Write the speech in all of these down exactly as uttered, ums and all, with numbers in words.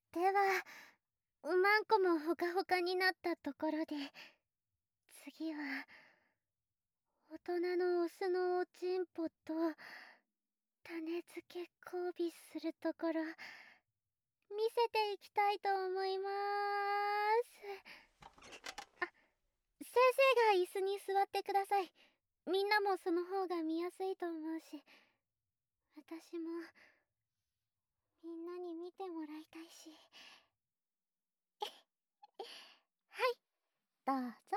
では、うまんこもほかほかになったところで、次は大人のオスのおちんぽと種付け交尾するところ見せていきたいと思いまーす。あ、先生が椅子に座ってください。みんなもその方が見やすいと思うし、私もみんなに見てもらいたいし。はい、どうぞ。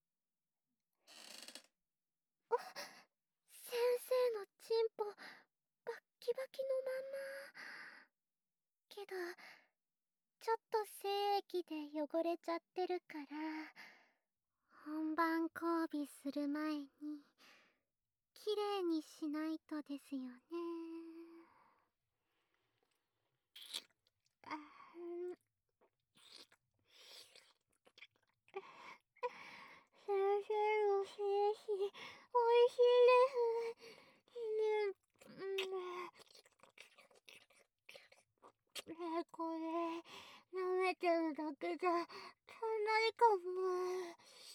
あ、先生のチンポバッキバキのまんま。けどちょっと精液で汚れちゃってるから、本番交尾する前にきれいにしないとですよね。あん、先生の精子おいしいですね。うん、ねえ、これ舐めてるだけじゃ足んないかも。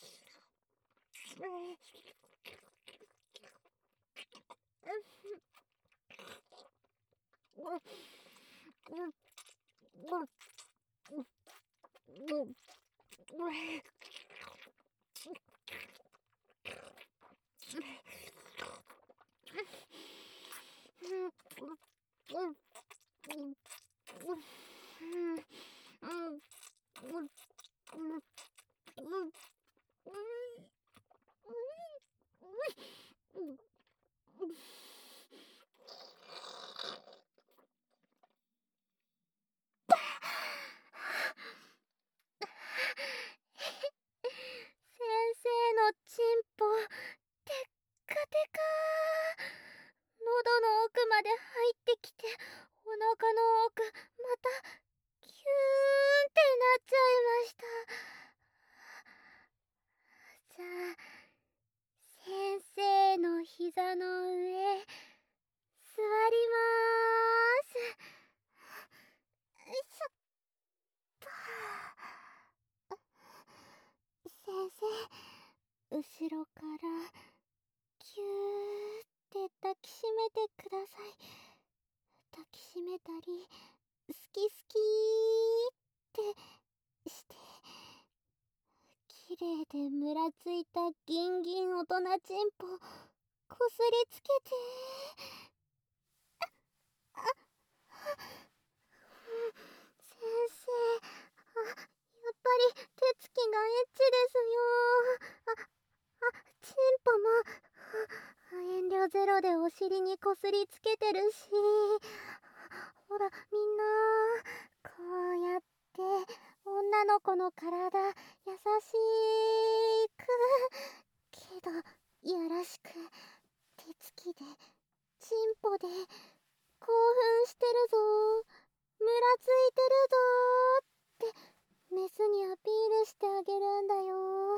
先生のチンポテッカテカー、喉の奥まで入ってきて、お腹の奥またキューンってなっちゃいました。じゃあ先生の膝の上座りまーす。よいしょっと。先生、後ろからキューって抱きしめてください。抱きしめたり好き好きーってして綺麗でムラついたギンギン大人チンポこすりつけて。あ、あ、先生、あ、やっぱり手つきがエッチですよ。あ、あ、チンポも遠慮ゼロでお尻にこすりつけてるし、ほらみんなこうやって女の子の体優しくけどやらしく手つきでチンポで興奮してるぞムラついてるぞってメスにアピールしてあげるんだよ。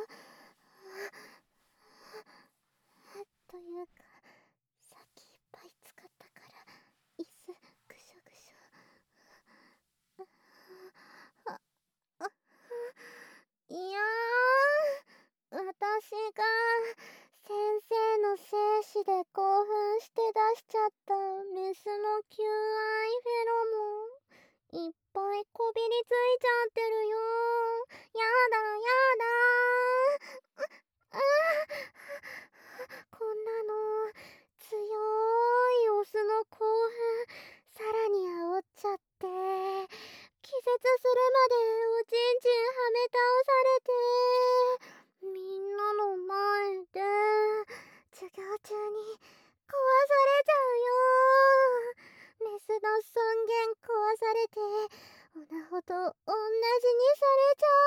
というかさっきいっぱい使ったから椅子ぐしょぐしょ。あ、あ、いやー、私が先生の精子で興奮して出しちゃったメスの求愛フェロモンいっぱいこびりついちゃってるよ。やだやだー。あ、あ、こんなの強いオスの興奮さらに煽っちゃって気絶するまでおちんちんはめ倒されてみんなの前で授業中に壊されちゃうよ。メスの尊厳壊されてオナホと同じにされちゃ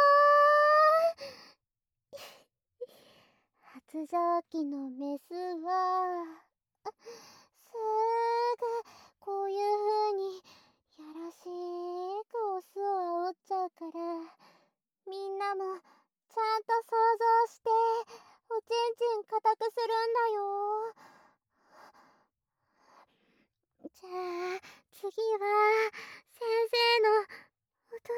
う。発情期のメスはすぐこういう風にやらしくオスを煽っちゃうからみんなもちゃんと想像しておちんちん固くするんだよ。じゃあ次は先生の大人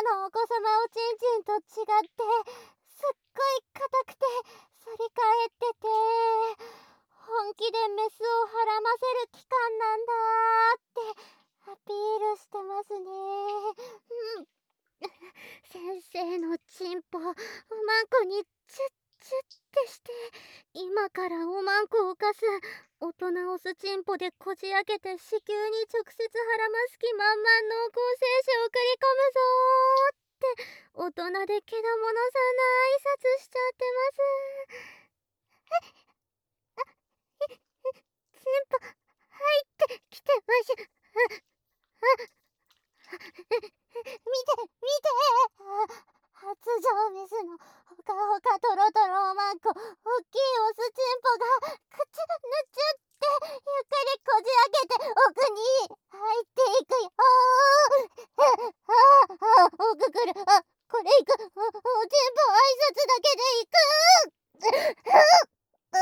のお子様おちんちんと違ってすっごい硬くて反り返ってて、本気でメスをはらませる器官なんだーってアピールしてますね。うん。先生のチンポおまんこにチュッチュッってして、今からおまんこをかす大人オスチンポでこじ開けて子宮に直接はらます気満々濃厚精子を送り込むぞーって大人でけだものさんな挨拶しちゃってます。あ、え、え、チンポ入ってきてましゅ。見て見て、発情メスのほかほかとろとろおまんこ、おっきいオスチンポがくちゅぬちゅってゆっくりこじ開けて奥に入っていくよー。ああ、奥来る。あ、これいく。お、おちんぽ挨拶だけでいく。う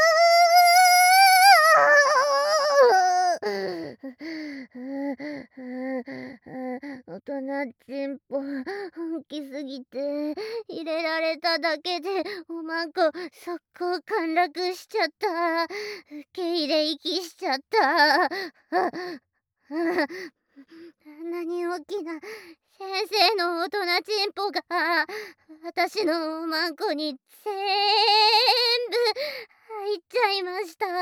大人チンポ本気すぎて入れられただけでおまんこ速攻陥落しちゃった。受け入れ息しちゃった。あんなに大きな先生の大人チンポが私のおまんこに全部入っちゃいました。ほ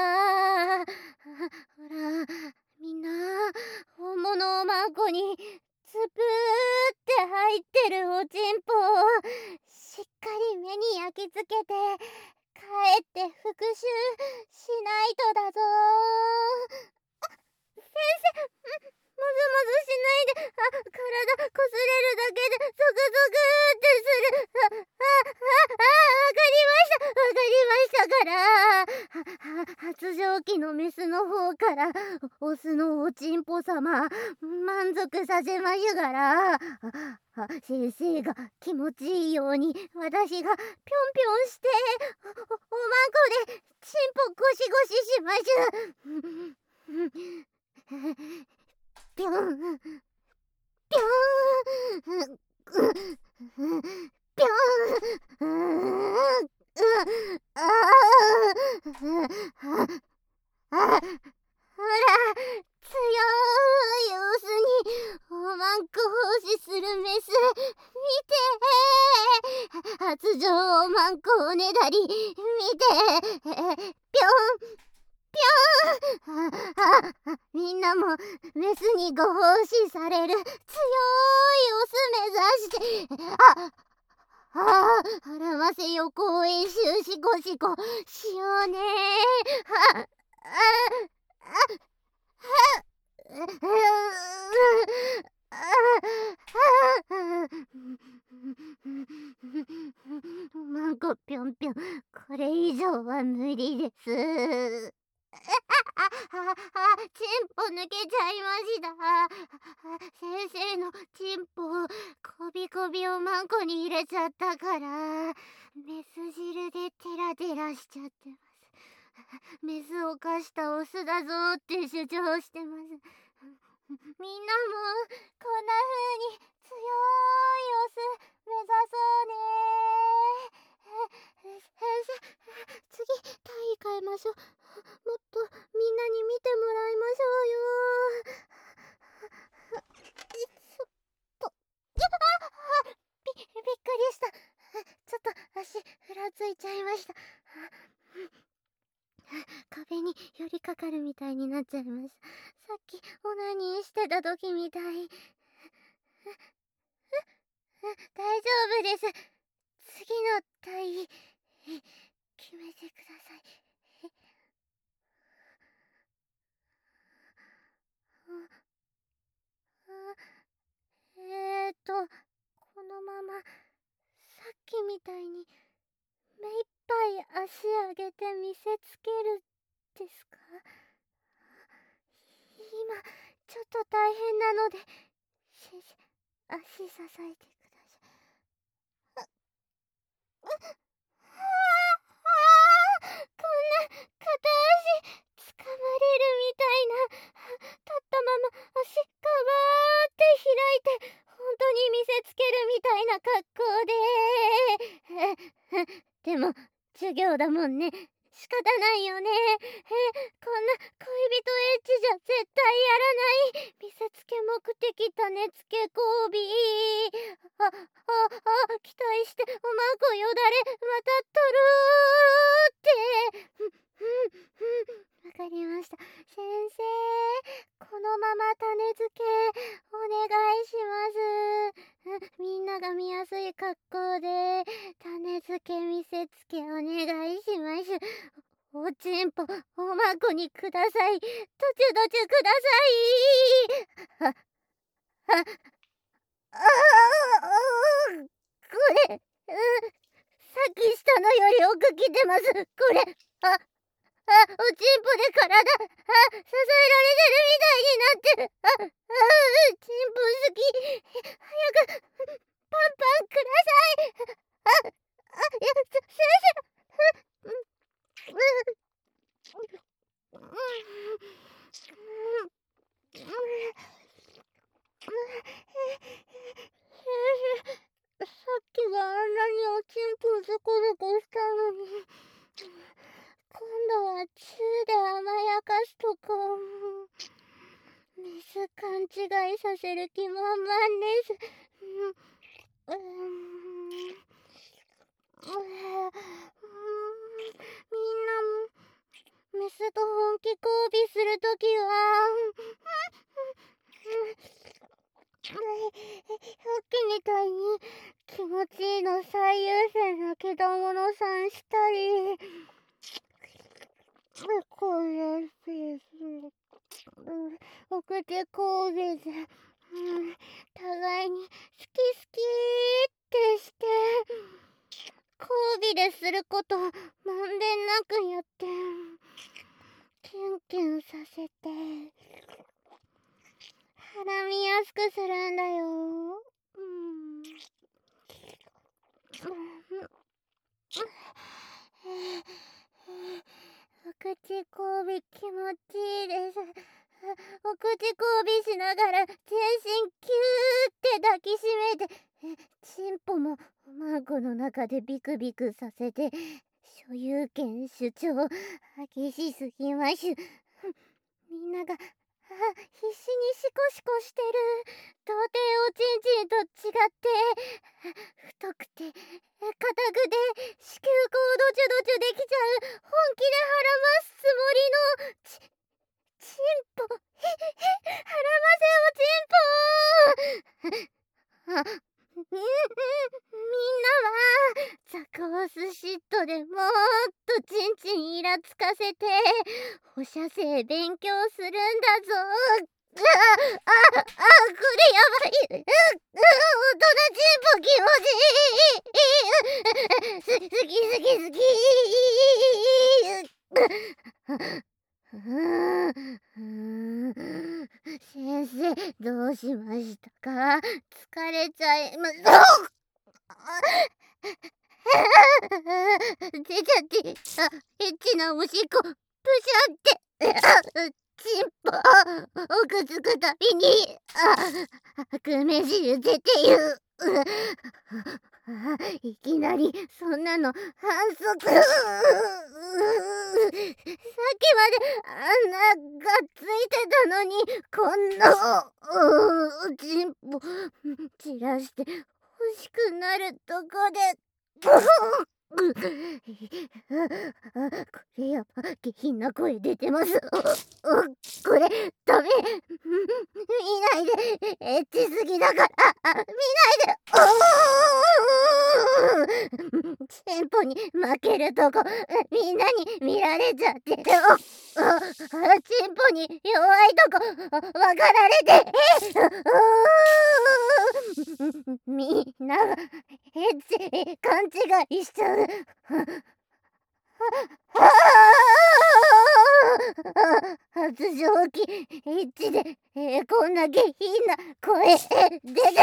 らみんな本物おまんこにつぶーって入ってるおちんぽをしっかり目に焼き付けて帰って復習しないとだぞー。先生、もぞもぞしないで、あ、体こすれるだけでゾクゾクってする。あ、あ、あ、あ、わかりました、わかりましたから。発情期のメスの方からオスのおちんぽ様満足させましゅから。あ、先生が気持ちいいように私がぴょんぴょんしてお、お、おまんこでチンポゴシゴシしましゅ。ぴょんぴょんぴょん。ああ、ほら強いオスにおまんこ奉仕するメス見て、発情おまんこおねだり見て、ぴょんぴょん。ああ、みんなもメスにご奉仕される強いオス目指して、あああ、はらませ予行演習しこしこしようねー。はああおまんこぴょんぴょん、これ以上は無理です。あ、あ、あ、チンポ抜けちゃいました。先生のチンポこびこびおまんこに入れちゃったからメス汁でテラテラしちゃってます。メスを犯したオスだぞーって主張してます。みんなもこんな風に強いオス目指そうねー。先生、次体位変えましょう。もっとみんなに見てもらいましょうよー。そっと、あ、び、びっくりした。ちょっと足ふらついちゃいました。壁に寄りかかるみたいになっちゃいました。さっきオナニーしてた時みたい。大丈夫です。次の体位決めてください。えーとこのままさっきみたいに目いっぱい足上げて見せつけるですか？今ちょっと大変なので先生、足支えてください。あ、ああ、こんな片足つかまれるみたいな、立ったまま足ガバーって開いて本当に見せつけるみたいな格好ででも授業だもんね。仕方ないよね。えこんな恋人エッチじゃ絶対やらない。見せつけ目的種付け交尾。あああ期待しておまんこよだれまた取るって。わかりました。先生、このまま種付けお願いします。みんなが見やすい格好で種付け見せつけお願いします。おちんぽおまんこにください。どちゅどちゅください。ああああこれ、うん、さっきしたのより奥来てます。これああ、おちんぽで体、あ、支えられてるみたいになってる。あ、あ、ちんぽ好き。早く、パンパンください。あ、あ、いや、先生。うん、うん、うん、さっきはあんなにおちんぽずこずこしたのに。今度はチューで甘やかすとかミス勘違いさせる気満々です。うん、うん、みんなもメスと本気交尾するときはさっきみたいに気持ちいいの最優先なけだものさんしたりこれです。お口交尾で、うん、互いに好き好きってして交尾ですることまんべんなくやってキュンキュンさせて絡みやすくするんだよ。うん、お口交尾気持ちいいです。お口交尾しながら全身キューって抱きしめてチンポもおまんこの中でビクビクさせて所有権主張激しすぎます。みんながあ必死にシコシコしてる。童貞おちんちんと違って太くて硬くて子宮口ドチュドチュできちゃう本気で腹ますつもりのちチンポ腹ませおちんぽあみんなはザコースシットでもっとチンチンイラつかせて放射性勉強するんだぞ。あああこれやばい。う大人チンポ気持ちいい。好き好き好き。先生どうしましたか。疲れちゃいます出ちゃってあエッチなおしっこプシャってチンポおくつくたびにあくめ汁出て言ういきなりそんなの反則さっきまであんながっついてたのにこんなチンポ散らして欲しくなるとこでこれやば下品な声出てます。これダメ見ないでエッチすぎだから見ないでチンポに負けるとこみんなに見られちゃってチンポに弱いとこ分かられてみんながエッチ勘違いしちゃう発情期エッチで、えー、こんな下品な声出てる先生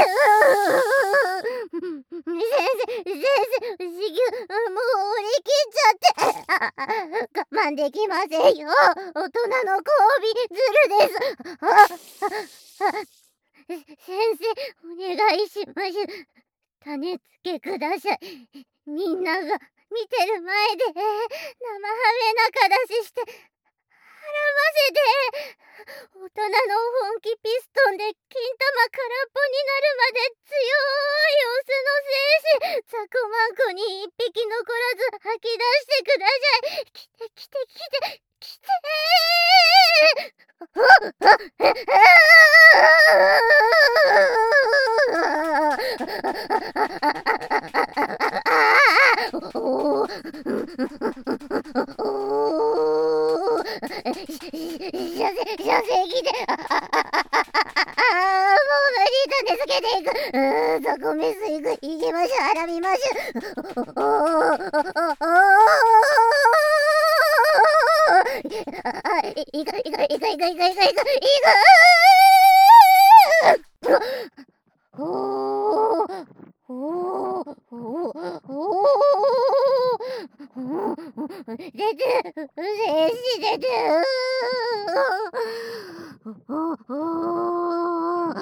先生子宮もう折り切っちゃって我慢できませんよ大人の交尾ズルです先生お願願いします。種付けください。みんなが見てる前で生ハメ仲出しして絡ませて、大人の本気ピストンで金玉空っぽになるまで強いオスの精子ザコマンコに一匹残らず吐き出してください。来て来て来て来ておお射精射精器であああああもう無理種付けていくうーそこメスいく行きましょうあらみましょうおおあいかいかいかいかいかいかいかいかいかいおおおおお出て精子出ておお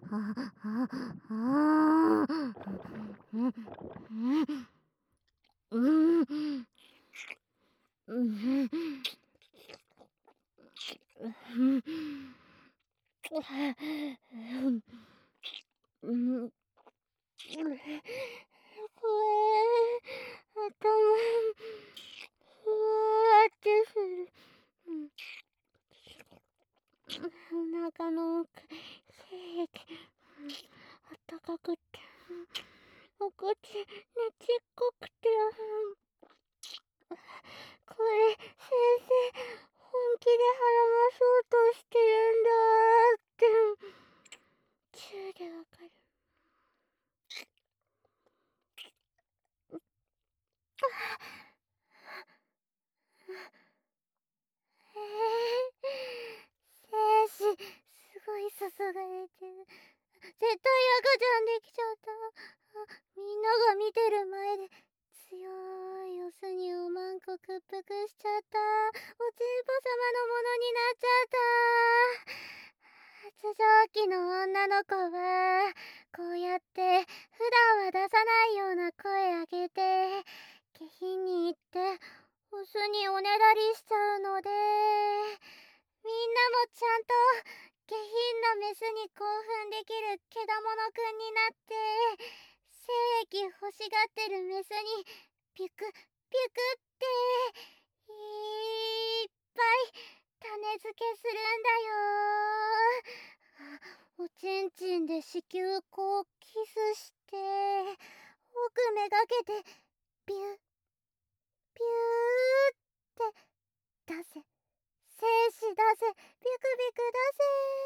うんうんうんこれ頭ふわーってするお腹の奥精液あったかくてお口ねちっこくてこれ先生本気で腹まそうとしてるんだってチューでわかるえー、精子すごい注がれてる絶対赤ちゃんできちゃったみんなが見てる前で強いオスにおまんこ屈服しちゃったおちんぽ様のものになっちゃった発情期の女の子はこうやって普段は出さないような声上げて下品に言ってオスにおねだりしちゃうのでみんなもちゃんと下品なメスに興奮できるけだものくんになって精液欲しがってるメスにピュクピュクっていっぱい種付けするんだよおちんちんで子宮口キスして奥めがけてビュッビューって出せ精子出せビュクビュク出せ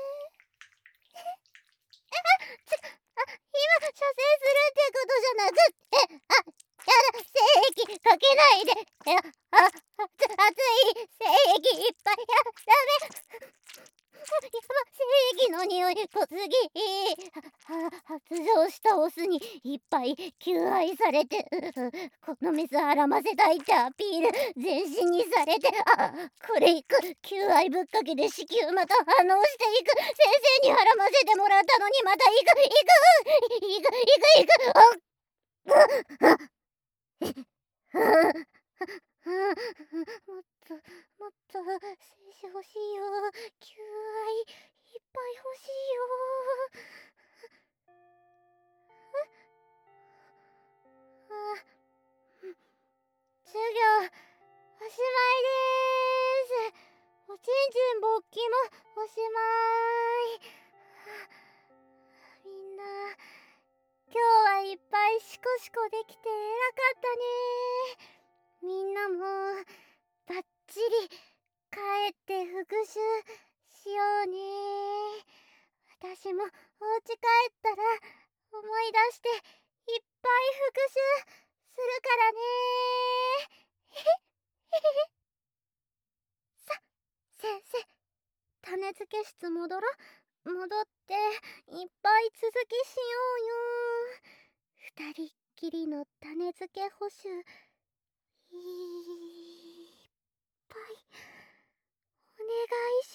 ちょあ今射精するってことじゃなくってあやだ精液かけないでいやああつ熱い精液いっぱいやダメやば精液の匂い濃すぎは発情したオスにいっぱい求愛されてこのメス絡ませたいってアピール全身にされてあこれいく求愛ぶっかけで子宮また反応していく先生に絡ませてもらったのにまたいくいくいくいくいくあっもっともっと精子欲しいよ求愛いっぱい欲しいよあ授業おしまいでーすおちんちん勃起もおしまいみんな今日はいっぱいシコシコできて偉かったねみんなもバッチリ帰って復習しようね私もお家帰ったら思い出していっぱい復習するからねさ先生種付け室戻ろ戻っていっぱい続きしようよ二人っきりの種付け補習いっぱいお願いし